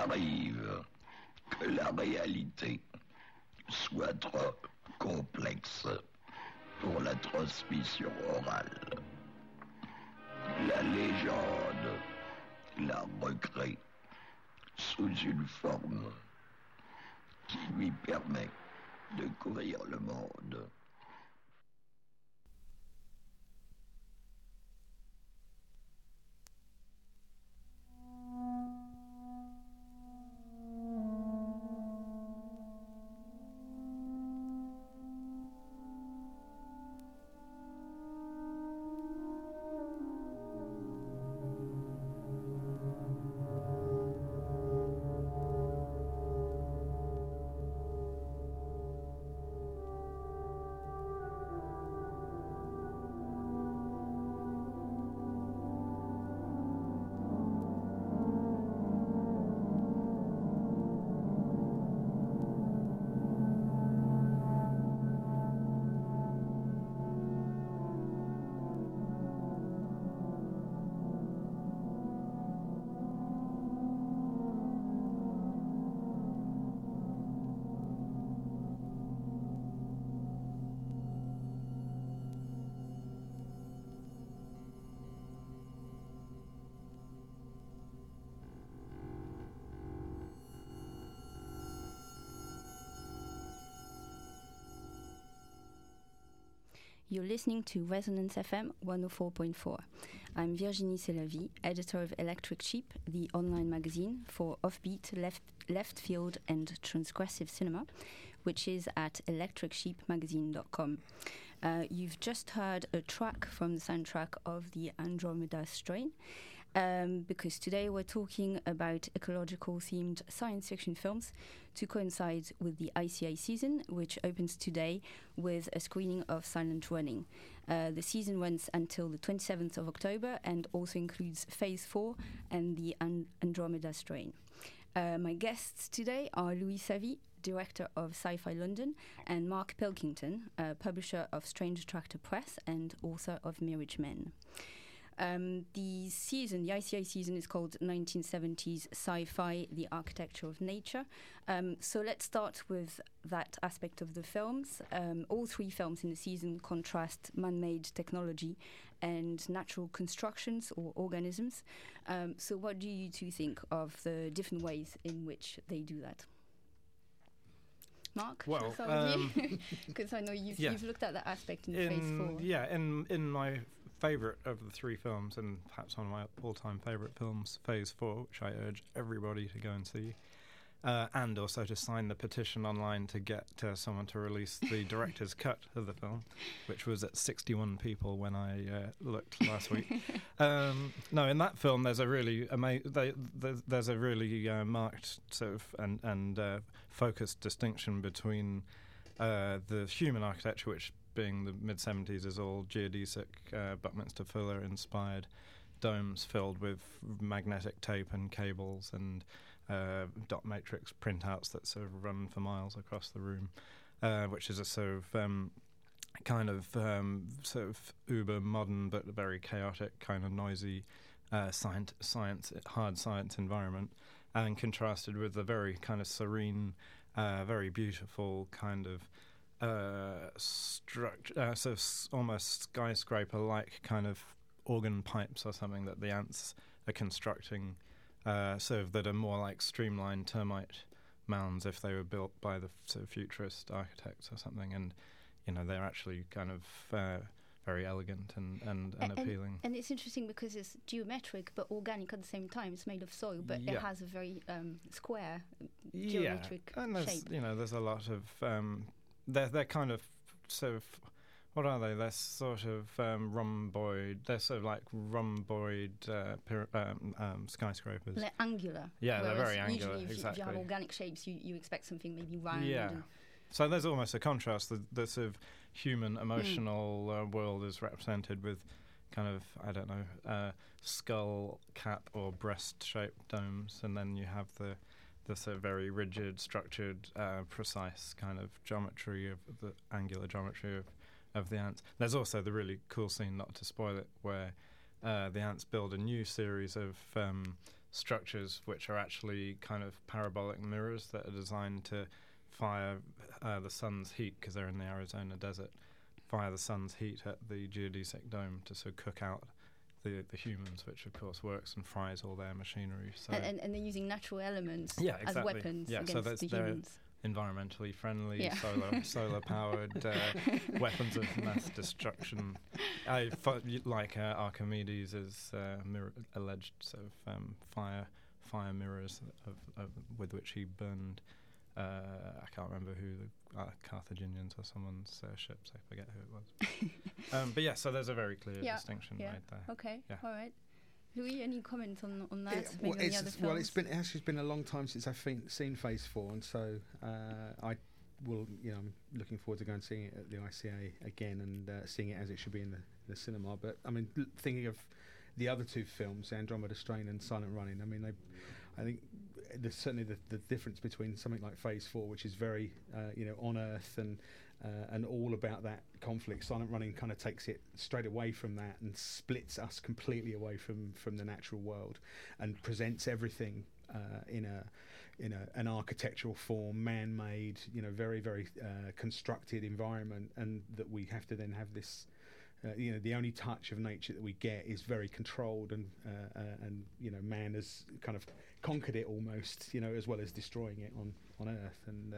arrive que la réalité soit trop complexe pour la transmission orale. La légende la recrée sous une forme qui lui permet de courir le monde. You're listening to Resonance FM 104.4. I'm Virginie Selavy, editor of Electric Sheep, the online magazine for offbeat, left field and transgressive cinema, which is at electricsheepmagazine.com. You've just heard a track from the soundtrack of the Andromeda Strain, because today we're talking about ecological-themed science fiction films to coincide with the ICI season, which opens today with a screening of Silent Running. The season runs until the 27th of October and also includes Phase 4 and the Andromeda Strain. My guests today are Louis Savy, director of Sci-Fi London, and Mark Pilkington, publisher of Strange Attractor Press and author of Mirage Men. The ICI season is called 1970s Sci-Fi, the Architecture of Nature. So let's start with that aspect of the films. All three films in the season contrast man-made technology and natural constructions or organisms. So what do you two think of the different ways in which they do that? Mark, well, because I know you've looked at that aspect in Phase 4. Yeah, in my favourite of the three films, and perhaps one of my all-time favourite films, Phase 4, which I urge everybody to go and see, and also to sign the petition online to get someone to release the director's cut of the film, which was at 61 people when I looked last week. No, in that film, there's a really there's a really marked sort of and focused distinction between the human architecture, which being the mid-70s is all geodesic, Buckminster Fuller inspired domes filled with magnetic tape and cables and dot matrix printouts that sort of run for miles across the room, which is a sort of sort of uber modern but very chaotic, kind of noisy hard science environment, and contrasted with the very kind of serene, very beautiful kind of structure, sort of almost skyscraper-like kind of organ pipes or something that the ants are constructing, sort of that are more like streamlined termite mounds if they were built by the sort of futurist architects or something, and they're actually kind of very elegant and appealing. And it's interesting because it's geometric but organic at the same time. It's made of soil, but it has a very square geometric shape. There's a lot of they're kind of sort of, what are they? They're sort of rhomboid. They're sort of like rhomboid skyscrapers. They're angular. Yeah, they're very angular. Usually, if you have organic shapes, you expect something maybe round. Yeah. So there's almost a contrast. The sort of human emotional world is represented with kind of, I don't know, skull cap or breast-shaped domes, and then you have the sort of very rigid, structured, precise kind of geometry of the angular geometry of the ants. There's also the really cool scene, not to spoil it, where the ants build a new series of structures which are actually kind of parabolic mirrors that are designed to fire the sun's heat, because they're in the Arizona desert, fire the sun's heat at the geodesic dome to sort of cook out the humans, which of course works and fries all their machinery. So and they're using natural elements exactly. as weapons against the humans. Environmentally friendly, Yeah. solar powered weapons of mass destruction. Like Archimedes' alleged sort of fire mirrors of with which he burned. I can't remember who, the Carthaginians or someone's ships. I forget who it was. But yeah, so there's a very clear distinction made there. Okay, Yeah. all right. Louis, any comments on that? Well, Maybe on the other films? it's actually been a long time since I've seen Phase 4, and so I will, I'm looking forward to going and seeing it at the ICA again and seeing it as it should be in the cinema. But I mean, thinking of the other two films, Andromeda Strain and Silent Running, I mean, I think there's certainly the difference between something like Phase 4, which is very on Earth and all about that conflict. Silent Running kind of takes it straight away from that and splits us completely away from the natural world and presents everything in an architectural form, man-made, very, very constructed environment, and that we have to then have this. The only touch of nature that we get is very controlled, and man has kind of conquered it almost, as well as destroying it on Earth. And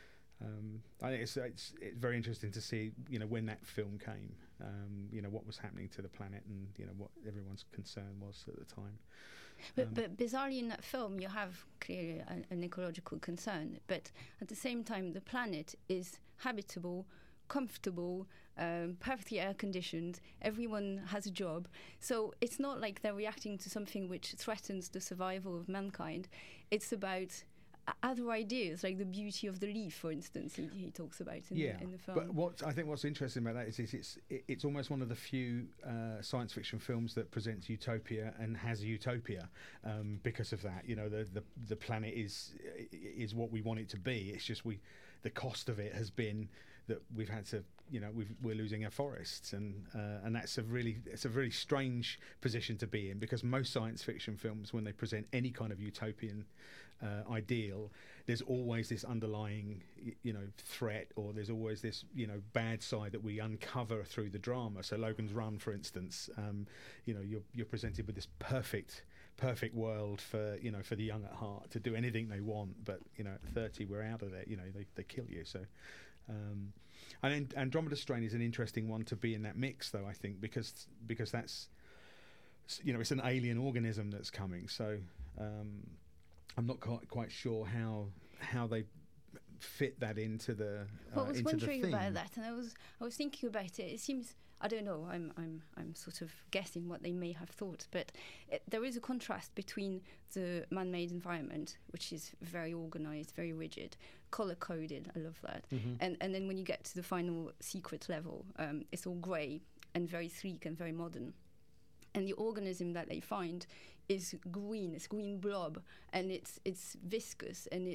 I think it's very interesting to see, when that film came, what was happening to the planet, and what everyone's concern was at the time. But bizarrely, in that film, you have clearly an ecological concern, but at the same time, the planet is habitable, comfortable, perfectly air conditioned, everyone has a job. So it's not like they're reacting to something which threatens the survival of mankind. It's about other ideas, like the beauty of the leaf, for instance, he talks about in the film. But what's interesting about that is it's almost one of the few science fiction films that presents utopia and has utopia because of that. The planet is what we want it to be. It's just the cost of it has been that we've had to, we're losing our forests, and it's a really strange position to be in, because most science fiction films, when they present any kind of utopian ideal, there's always this underlying, threat, or there's always this, bad side that we uncover through the drama. So Logan's Run, for instance, you're presented with this perfect world for the young at heart to do anything they want, but at 30 we're out of there. They kill you. So and Andromeda Strain is an interesting one to be in that mix, though, I think, because that's it's an alien organism that's coming. So I'm not quite sure how they fit that into the Well, I was into the wondering theme. about that, and I was thinking about it. It seems, I don't know, I'm sort of guessing what they may have thought, but there is a contrast between the man-made environment, which is very organised, very rigid, colour-coded. I love that. Mm-hmm. And then when you get to the final secret level, it's all grey and very sleek and very modern. And the organism that they find is green. It's green blob, and it's viscous, and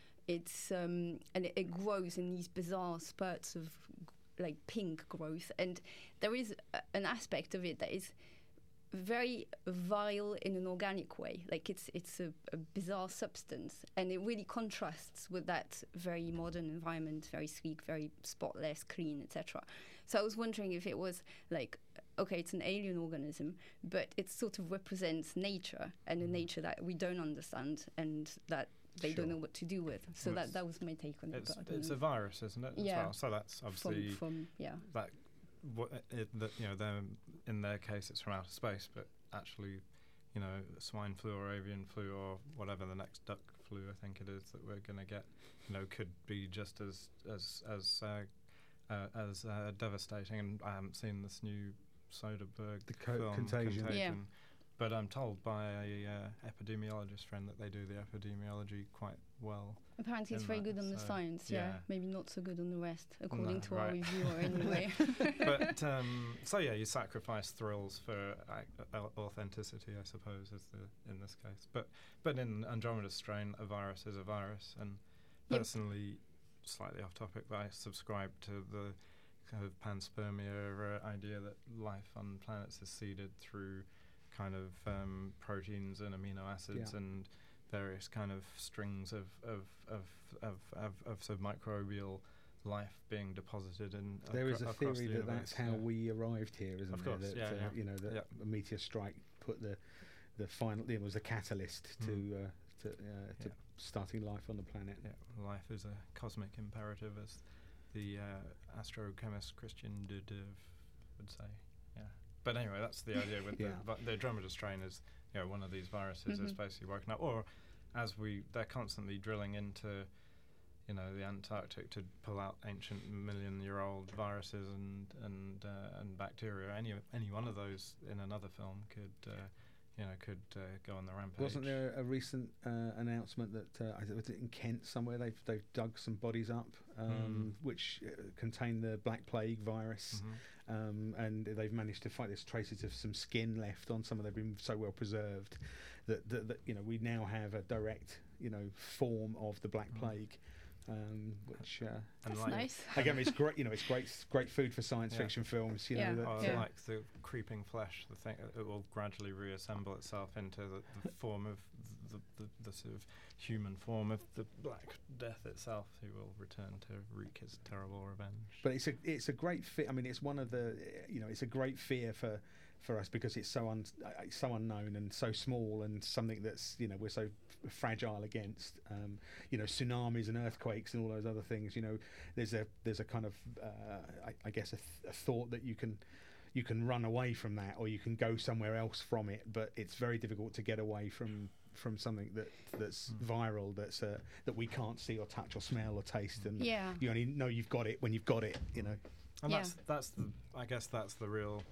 it grows in these bizarre spurts of like pink growth. And there is an aspect of it that is very vile in an organic way. Like it's a bizarre substance, and it really contrasts with that very modern environment, very sleek, very spotless, clean, etc. So I was wondering if it was like, okay, it's an alien organism, but it sort of represents nature, and a nature that we don't understand and that they don't know what to do with. So Well, that was my take on it. It's a virus, isn't it? Yeah. As well? So that's obviously from that. They're in their case it's from outer space, but actually, swine flu or avian flu or whatever the next duck flu I think it is that we're going to get, could be just as devastating. And I haven't seen this new Soderbergh film, Contagion. Yeah. But I'm told by a epidemiologist friend that they do the epidemiology quite well. Apparently it's in very that, good on the so, science, yeah. Maybe not so good on the rest, according No, to our right. reviewer anyway. But so yeah, you sacrifice thrills for authenticity, I suppose, in this case. But in Andromeda Strain, a virus is a virus, and personally, slightly off topic, but I subscribe to the kind of panspermia idea that life on planets is seeded through kind of proteins and amino acids and various kind of strings of sort of microbial life being deposited in. There is a across theory the that that's how we arrived here, isn't of there? Course, that, you know, that a meteor strike put the final. It was a catalyst to starting life on the planet. Yeah, life is a cosmic imperative, as the astrochemist Christian de Duve would say. Yeah, but anyway, that's the idea with the Andromeda strain is, you know, one of these viruses is basically woken up, or as they're constantly drilling into, you know, the Antarctic to pull out ancient million-year-old viruses and bacteria. Any one of those in another film could go on the rampage. Wasn't there a recent announcement that was it in Kent somewhere they've dug some bodies up which contain the Black Plague virus, and they've managed to find there's traces of some skin left on some of them. They've been so well preserved that you know, we now have a direct, you know, form of the Black Plague. Which that's nice. Again, it's great. You know, it's great food for science fiction films. You know, like the creeping flesh. The thing it will gradually reassemble itself into the form of the sort of human form of the Black Death itself, who will return to wreak his terrible revenge. But it's a great fear. I mean, it's one of the, you know, it's a great fear for us because it's so unknown and so small, and something that's, you know, we're so fragile against. You know, tsunamis and earthquakes and all those other things. You know, there's a kind of I guess a thought that you can run away from that, or you can go somewhere else from it, but it's very difficult to get away from something that's viral, that we can't see or touch or smell or taste, and you only know you've got it when you've got it. You know, and that's the real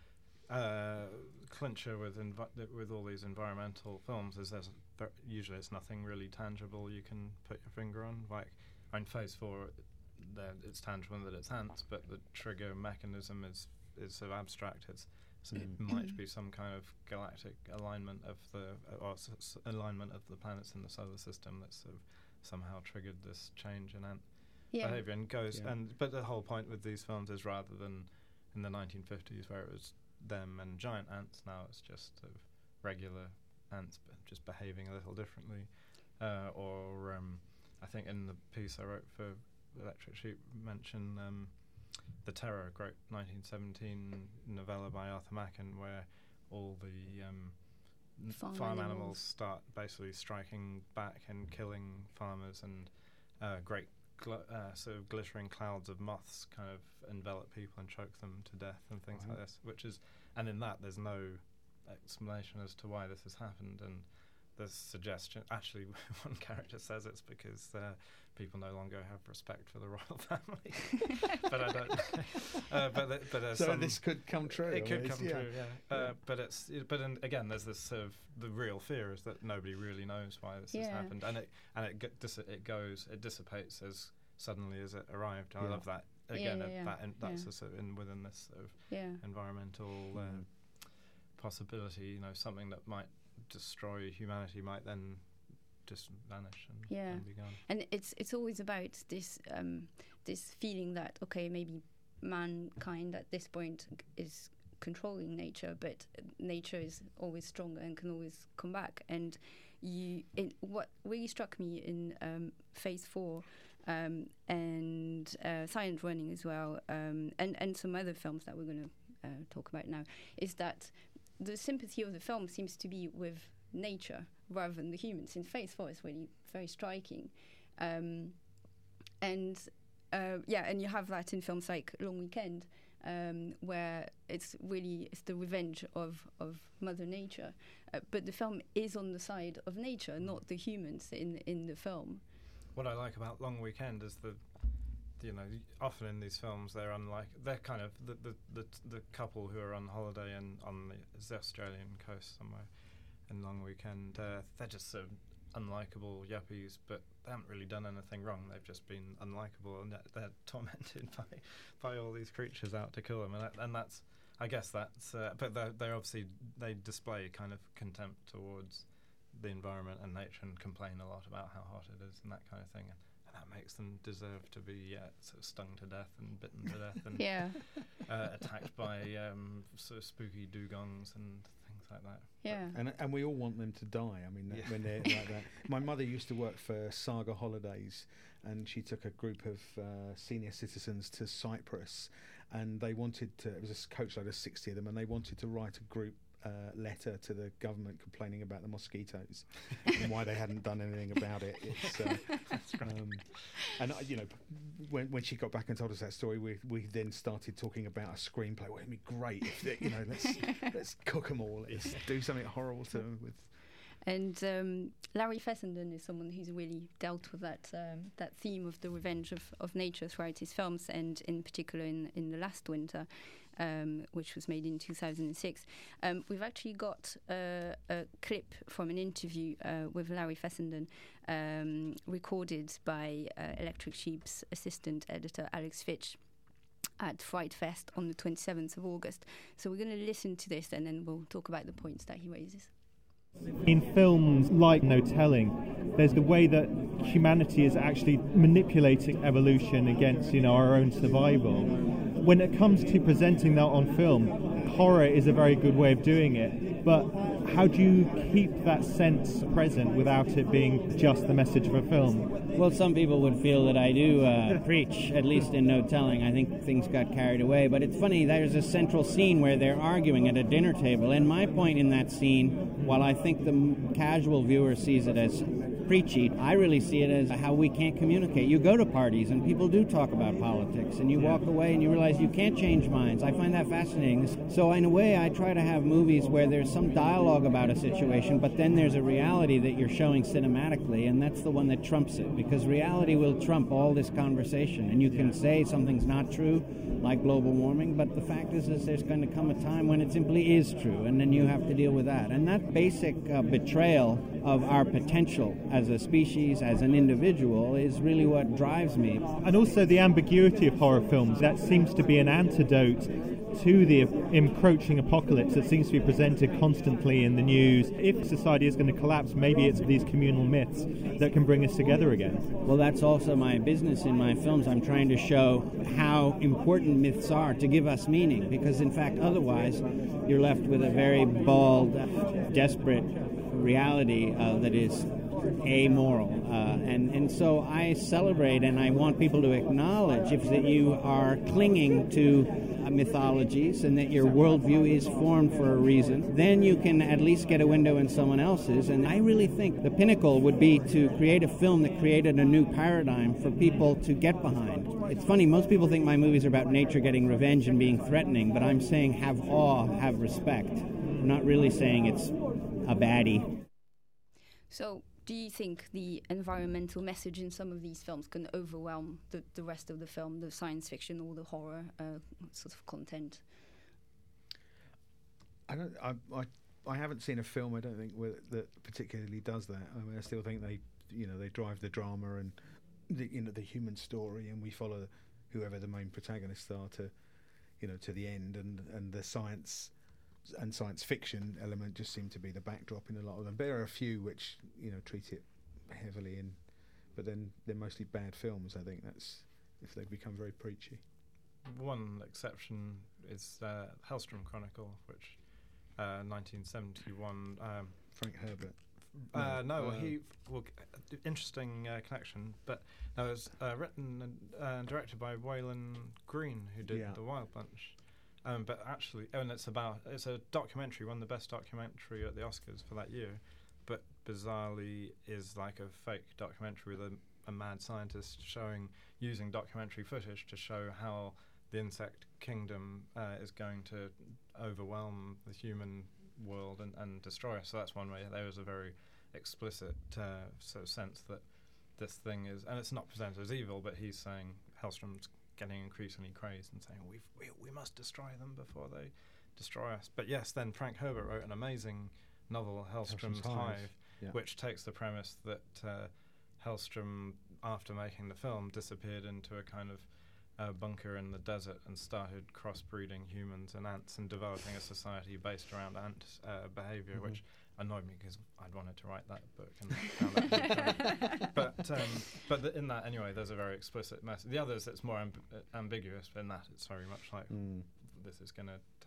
clincher with all these environmental films, is usually it's nothing really tangible you can put your finger on. Like in Phase 4, it's tangible that it's ants, but the trigger mechanism is sort of abstract. So it might be some kind of galactic alignment of alignment of the planets in the solar system that's sort of somehow triggered this change in ant behavior, and goes. But the whole point with these films is, rather than in the 1950s where it was them and giant ants, now it's just sort of regular ants, but just behaving a little differently. I think in the piece I wrote for Electric Sheep, mention The Terror, a great 1917 novella by Arthur Machen, where all the farm animals start basically striking back and killing farmers, and great sort of glittering clouds of moths kind of envelop people and choke them to death and things like this, and in that there's no explanation as to why this has happened, and the suggestion, actually one character says it's because people no longer have respect for the royal family. But I don't but so this could come true. It could come true, but again, there's this sort of, the real fear is that nobody really knows why this has happened, and it dissipates as suddenly as it arrived. I love that. Again, that's a sort of within this sort of environmental possibility. You know, something that might destroy humanity might then just vanish and be gone. And it's always about this this feeling that, okay, maybe mankind at this point is controlling nature, but nature is always stronger and can always come back. And what really struck me in Phase 4 and Silent Running as well, and some other films that we're going to talk about now, is that the sympathy of the film seems to be with nature rather than the humans. In Phase 4, it's really very striking, and you have that in films like Long Weekend, where it's the revenge of Mother Nature, but the film is on the side of nature, not the humans in the film. What I like about Long Weekend is often in these films they're kind of the couple who are on holiday and on the Australian coast somewhere in Long Weekend. They're just sort of unlikable yuppies, but they haven't really done anything wrong. They've just been unlikable, and they're tormented by all these creatures out to kill them, and that's, I guess that's. But they obviously display kind of contempt towards the environment and nature, and complain a lot about how hot it is and that kind of thing. And that makes them deserve to be sort of stung to death and bitten to death and attacked by sort of spooky dugongs and things like that. Yeah. And we all want them to die. I mean, when they're like that. My mother used to work for Saga Holidays, and she took a group of senior citizens to Cyprus, and they wanted to. It was a coachload of 60 of them, and they wanted to write a group letter to the government complaining about the mosquitoes and why they hadn't done anything about it. It's, and when she got back and told us that story, we then started talking about a screenplay. Well, it'd be great if let's cook them all. Let's do something horrible to them with. And Larry Fessenden is someone who's really dealt with that theme of the revenge of nature throughout his films, and in particular in The Last Winter, which was made in 2006. We've actually got a clip from an interview with Larry Fessenden, recorded by Electric Sheep's assistant editor Alex Fitch at Fright Fest on the 27th of August. So we're going to listen to this, and then we'll talk about the points that he raises. In films like No Telling, there's the way that humanity is actually manipulating evolution against, our own survival. When it comes to presenting that on film, horror is a very good way of doing it, but how do you keep that sense present without it being just the message of a film? Well, some people would feel that I do preach, at least in No Telling. I think things got carried away. But it's funny, there's a central scene where they're arguing at a dinner table. And my point in that scene, while I think the casual viewer sees it as preachy, I really see it as how we can't communicate. You go to parties and people do talk about politics, and you walk away and you realize you can't change minds. I find that fascinating. So in a way, I try to have movies where there's some dialogue about a situation, but then there's a reality that you're showing cinematically, and that's the one that trumps it, because reality will trump all this conversation. And you can say something's not true, like global warming, but the fact is there's going to come a time when it simply is true, and then you have to deal with that. And that basic betrayal of our potential as a species, as an individual, is really what drives me. And also the ambiguity of horror films, that seems to be an antidote to the encroaching apocalypse that seems to be presented constantly in the news. If society is going to collapse, maybe it's these communal myths that can bring us together again. Well, that's also my business in my films. I'm trying to show how important myths are to give us meaning, because in fact otherwise you're left with a very bald, desperate reality that is amoral. And so I celebrate, and I want people to acknowledge if that you are clinging to mythologies and that your worldview is formed for a reason, then you can at least get a window in someone else's. And I really think the pinnacle would be to create a film that created a new paradigm for people to get behind. It's funny, most people think my movies are about nature getting revenge and being threatening, but I'm saying have awe, have respect. I'm not really saying it's a baddie. So, do you think the environmental message in some of these films can overwhelm the rest of the film, the science fiction or the horror sort of content? I haven't seen a film, I don't think, that particularly does that. I mean, I still think they drive the drama and the human story, and we follow whoever the main protagonists are to the end, and the science and science fiction element just seem to be the backdrop in a lot of them. But there are a few which treat it heavily, but then they're mostly bad films. I think that's if they become very preachy. One exception is Hellstrom Chronicle, which 1971. Frank Herbert. Interesting connection, but it was written and directed by Waylon Green, who did The Wild Bunch. But actually, it's a documentary, won the best documentary at the Oscars for that year, but bizarrely is like a fake documentary with a mad scientist using documentary footage to show how the insect kingdom is going to overwhelm the human world and destroy us. So that's one way. There is a very explicit sort of sense that this thing is, and it's not presented as evil, but he's saying Hellstrom's getting increasingly crazed and saying we must destroy them before they destroy us. But yes, then Frank Herbert wrote an amazing novel, Hellstrom's Hive, which takes the premise that Hellstrom, after making the film, disappeared into a kind of bunker in the desert and started crossbreeding humans and ants and developing a society based around ant behavior, which annoyed me because I'd wanted to write that book and found that but in that anyway, there's a very explicit message. The others, it's more ambiguous, but in that it's very much like this is going to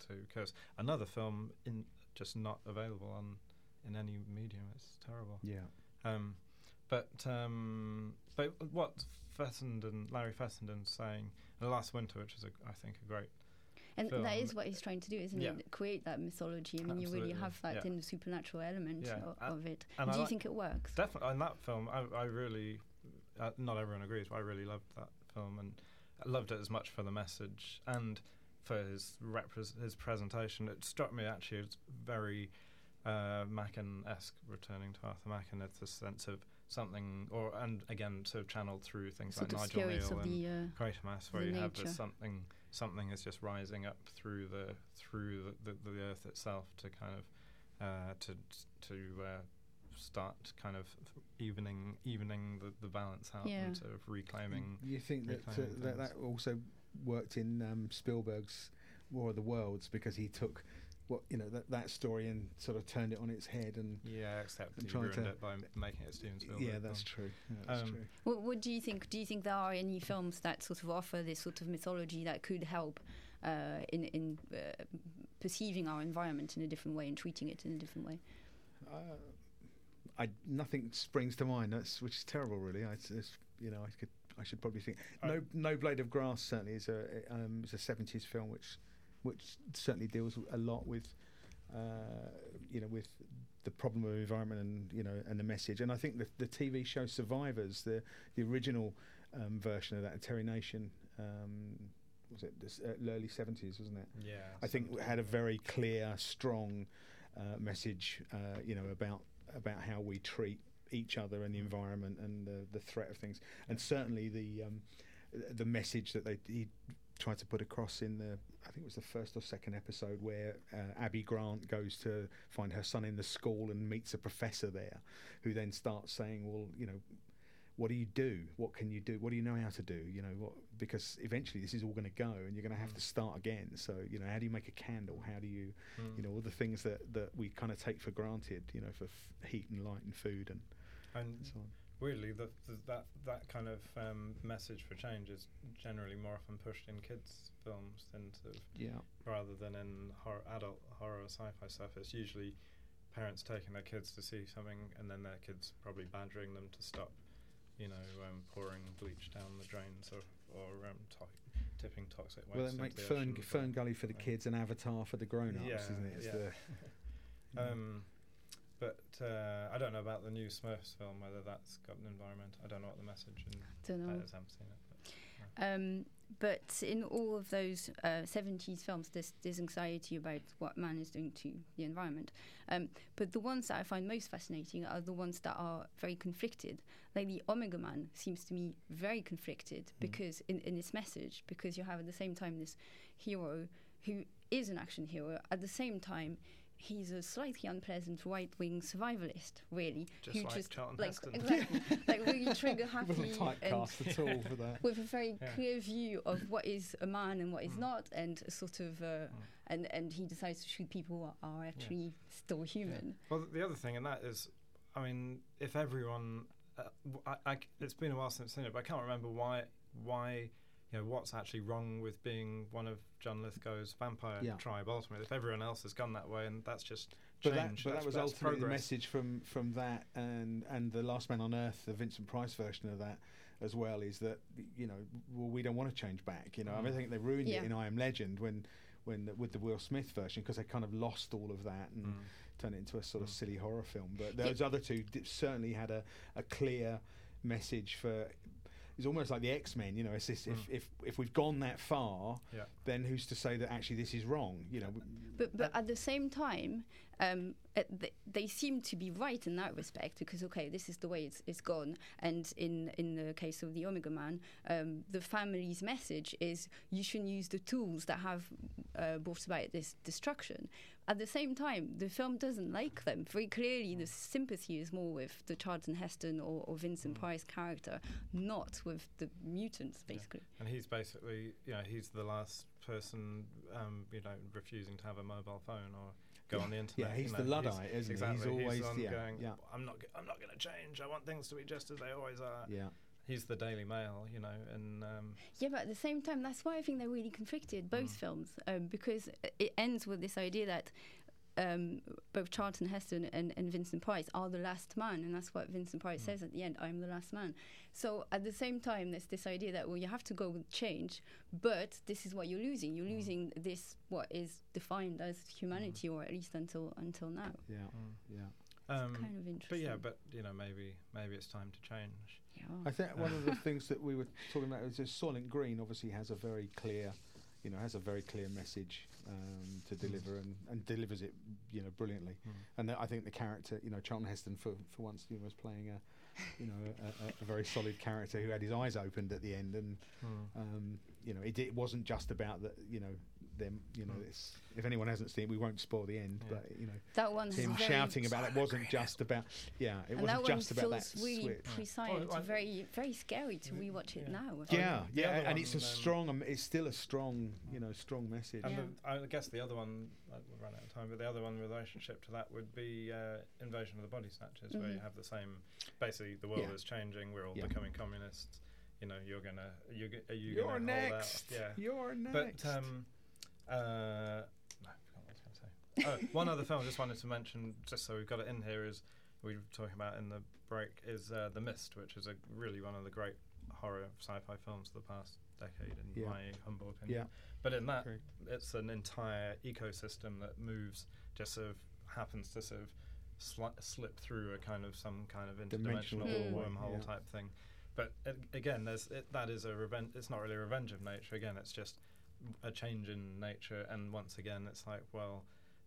to, because another film just not available in any medium. It's terrible. Yeah. But what Larry Fessenden's saying in Last Winter, which is I think a great and film. That is what he's trying to do, isn't Yeah. it? Create that mythology. I mean, you really have that in the supernatural element of it. And do you think it works? Definitely. In that film, I really, not everyone agrees, but I really loved that film, and I loved it as much for the message and for his presentation. It struck me actually as very Machen-esque, returning to Arthur Machen. It's a sense of something, and again, sort of channeled through things sort like of Nigel spirits Neal of and Quatermass, where you nature. have this something is just rising up through the earth itself to kind of to start kind of evening the balance out and sort of reclaiming. You think that also worked in Spielberg's War of the Worlds, because he took that story and sort of turned it on its head, and except he ruined it by making it Steven Spielberg. Yeah, that's true. That's true. What do you think? Do you think there are any films that sort of offer this sort of mythology that could help in perceiving our environment in a different way and treating it in a different way? Nothing springs to mind. Which is terrible, really. I should probably think. No Blade of Grass certainly is a 70s film which certainly deals a lot with with the problem of environment and the message. And I think the TV show Survivors, the original version of that, Terry Nation, was it the early 70s, wasn't it? Yeah. I think it had a very clear, strong message, about how we treat each other and the environment and the threat of things. And certainly the message that he tried to put across in I think it was the first or second episode, where Abby Grant goes to find her son in the school and meets a professor there, who then starts saying, well, what do you do? What can you do? What do you know how to do? Because eventually this is all going to go, and you're going to have to start again. So how do you make a candle? How do you all the things that we kind of take for granted, for heat and light and food and so on. Weirdly, that kind of message for change is generally more often pushed in kids' films than rather than in adult horror or sci-fi stuff. It's usually parents taking their kids to see something, and then their kids probably badgering them to stop, pouring bleach down the drains or tipping toxic waste. Well, they make Fern Gully for the kids and Avatar for the grown-ups, isn't it? But I don't know about the new Smurfs film, whether that's got an environment. I don't know what the message is. Don't know. I haven't seen it. But in all of those 70s films, there's anxiety about what man is doing to the environment. But the ones that I find most fascinating are the ones that are very conflicted. Like the Omega Man seems to me very conflicted because in its message, because you have at the same time this hero who is an action hero. At the same time, he's a slightly unpleasant right-wing survivalist, really. Just Charlton Heston. Exactly. Like really trigger-happy. Wasn't typecast at all for that. With a very clear view of what is a man and what is not, and a sort of... and he decides to shoot people who are actually still human. Yeah. Well, the other thing, and that is, I mean, if everyone... it's been a while since I've seen it, but I can't remember why what's actually wrong with being one of John Lithgow's vampire tribe ultimately, if everyone else has gone that way, and that's just change. But that was ultimately progress. The message from that and The Last Man on Earth, the Vincent Price version of that as well, is that we don't want to change back. I mean, I think they ruined it in I Am Legend when with the Will Smith version, because they kind of lost all of that and turned it into a sort of silly horror film. But those other two certainly had a clear message for. It's almost like the X-Men, it's this, if we've gone that far, then who's to say that actually this is wrong, But at the same time, they seem to be right in that respect, because this is the way it's gone. And in the case of the Omega Man, the family's message is you shouldn't use the tools that have brought about this destruction. At the same time, the film doesn't like them. Very clearly, the sympathy is more with the Charlton Heston or Vincent Price character, not with the mutants, basically. And he's basically, he's the last person, refusing to have a mobile phone or go on the internet. Yeah, he's the Luddite, isn't he? Exactly. He's always going, I'm not going to change. I want things to be just as they always are. Yeah. he's the Daily Mail, you know, and yeah, but at the same time, that's why I think they're really conflicted, both films, because it ends with this idea that both Charlton Heston and Vincent Price are the last man, and that's what Vincent Price says at the end, I'm the last man. So at the same time, there's this idea that, well, you have to go with change, but this is what you're losing. You're losing this, what is defined as humanity, or at least until now. Yeah, yeah. It's kind of interesting. But yeah, but you know, maybe it's time to change. Yeah. I think one of the things that we were talking about is that Soylent Green obviously has a very clear, message to deliver, and delivers it, you know, brilliantly. And I think the character, you know, Charlton Heston for once, you know, was playing a very solid character who had his eyes opened at the end, and you know, it wasn't just about the, you know, them, you know, if anyone hasn't seen it, we won't spoil the end, but you know, that one him shouting about it wasn't just about, it wasn't just about that really switch. precise, very, very scary to rewatch it now. And it's it's still a strong, you know, strong message. And I guess the other one, we'll run out of time, but the other one relationship to that would be Invasion of the Body Snatchers, where you have the same, basically the world is changing, we're all becoming communists. You know, you're gonna next. Hold out. Yeah, you're next. But no, I forgot what I was going to say. One other film I just wanted to mention, just so we've got it in here, is we were talking about in the break, is The Mist, which is really one of the great horror sci-fi films of the past decade, in my humble opinion. Yeah. But in that, it's an entire ecosystem that moves, just sort of happens to sort of slip through some kind of interdimensional wormhole type thing. But again, that is a revenge. It's not really a revenge of nature. Again, it's just a change in nature. And once again, it's like, well,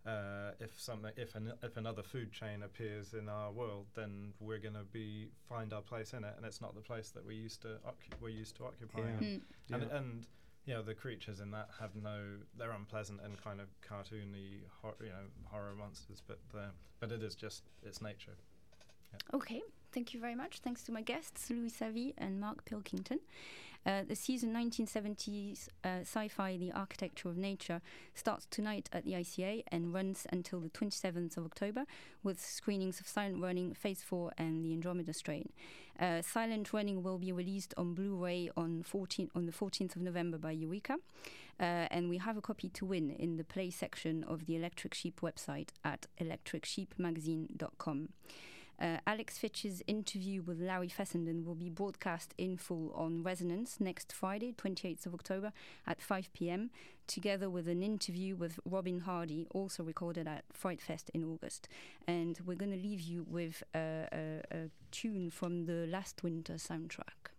if another food chain appears in our world, then we're going to find our place in it, and it's not the place that we're used to occupying. And you know, the creatures in that they're unpleasant and kind of cartoony, horror monsters. But it is just, it's nature. Yeah. Okay, thank you very much. Thanks to my guests, Louis Savy and Mark Pilkington. The season 1970s sci-fi The Architecture of Nature starts tonight at the ICA and runs until the 27th of October, with screenings of Silent Running, Phase 4 and The Andromeda Strain. Silent Running will be released on Blu-ray on the 14th of November by Eureka, and we have a copy to win in the Play section of the Electric Sheep website at electricsheepmagazine.com. Alex Fitch's interview with Larry Fessenden will be broadcast in full on Resonance next Friday, 28th of October at 5 p.m, together with an interview with Robin Hardy, also recorded at Fright Fest in August. And we're going to leave you with a tune from the Last Winter soundtrack.